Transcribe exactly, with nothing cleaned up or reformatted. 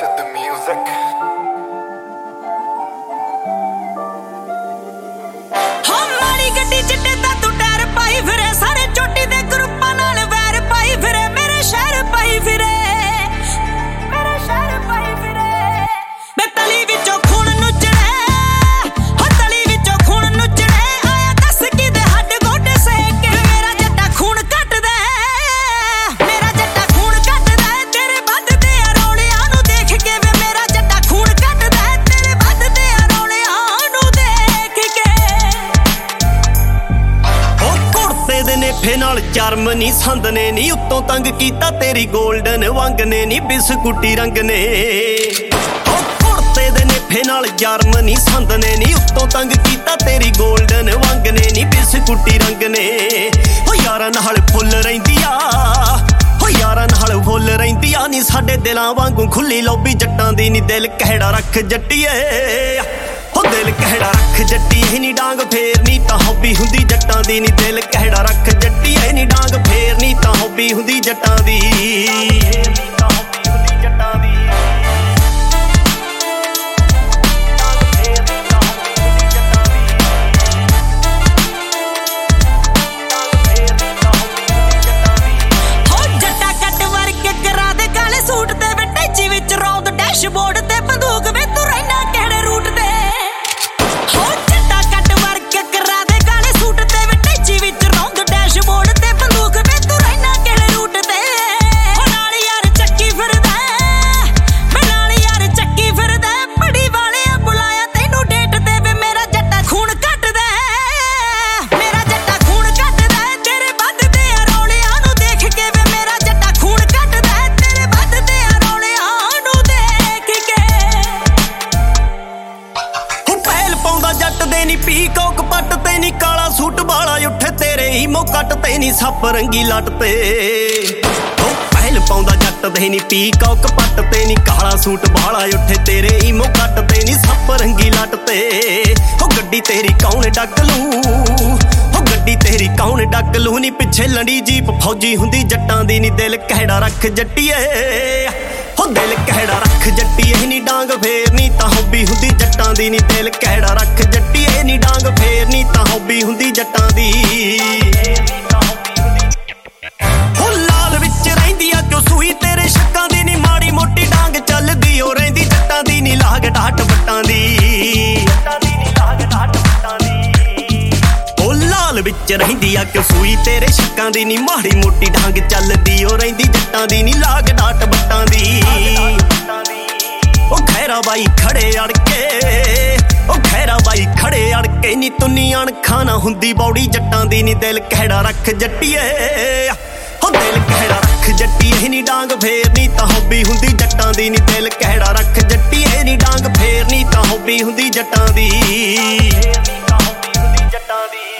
with the music. हमारी गड्डी चिट्टे दा तू टायर पाई फिरे सारे चोटी दे ग्रुपां नाल वैर पाई फिरे मेरे शहर पाई फिरे मेरे शहर पाई फिरे मैं तली विचों खून नुचड़े हो तली विचों खून नुचड़े आया दस की दे हड्ड गोडे सेक के मेरा जट्टा खून कट दे मेरा जट्टा खून कट दे तेरे बददे रोलियां नू देख के वे मेरा जट्टा खून कट दे तेरे बददे रोलियां नू देख के फे नाल चरम नी संद ने नी उत्तों तंग कीता तेरी गोल्डन वंग ने नी बिस्कुटी रंग ने कुड़ते दे नेफे नाल चरम नी संद ने नी उत्तों तंग कीता तेरी गोल्डन वंग ने नी बिस्कुटी रंग ने हो यारां नाल फुल रहिंदी आ हो यारां नाल फुल रहिंदी आ नी साडे दिलां वांगू खुली लौबी जट्टां दी नी दिल कहड़ा रख जट्टीए हो दिल कहड़ा रख जट्टी नी डांग फेर नी तां हॉबी हुंदी जट्टां दी नी दिल कहड़ा रख जट्टी नी डांग फेर नी तां हॉबी हुंदी जट्टां दी हो जट्टा कट वर्क करा दे काले सूट ते टैची विच रौंद डैशबोर्ड ते बंदूक वे तू रहना किहड़े रूट ते पीकॉक पट ते नी काला सूट वाला उठे तेरे ईमो कट ते नी सप रंगी लट ते ओ पहल पाउंदा जट ते नी पीकॉक पट ते नी काला सूट वाला उठे तेरे ईमो कट ते नी सप रंगी लट ते ओ गड्डी तेरी कौन डक लू ओ गड्डी तेरी कौन डक लू नी पिछे लंडी जीप फौजी हुंदी जट्टां दी नी दिल कहड़ा रख जट्टीए हो दिल कहड़ा रख जट्टी नी डांग फेर नी तां हॉबी हुंदी जट्टां दी नी दिल कहड़ा रख जट्टी नी डांग फेर नी तां हॉबी हुंदी जट्टां दी हो लाल विच रहिंदी आ क्यों सूई तेरे शक्कां दी नी माड़ी मोटी डांग चलदी ओ रहिंदी जट्टां दी नी लाग डाट बट्टां दी जट्टां दी नी लाग डाट बट्टां दी हो लाल विच रहिंदी आ क्यों सूई तेरे शक्कां दी नी माड़ी मोटी डांग चलदी ओ रहिंदी जट्टां दी नी लाग डाट बट्टां दी ओ खैरा बाई खड़े अड़के ओ खैरा बाई खड़े अड़के नी तुनी अणखा ना हुंदी बौड़ी जट्टां दी नी दिल कहड़ा रख जट्टीए हो दिल कहड़ा रख जट्टी नी डांग फेर नी तां हॉबी हुंदी जट्टां दी नी दिल कहड़ा रख जट्टी नी डांग फेर नी तां हॉबी हुंदी जट्टां दी जट्टां दी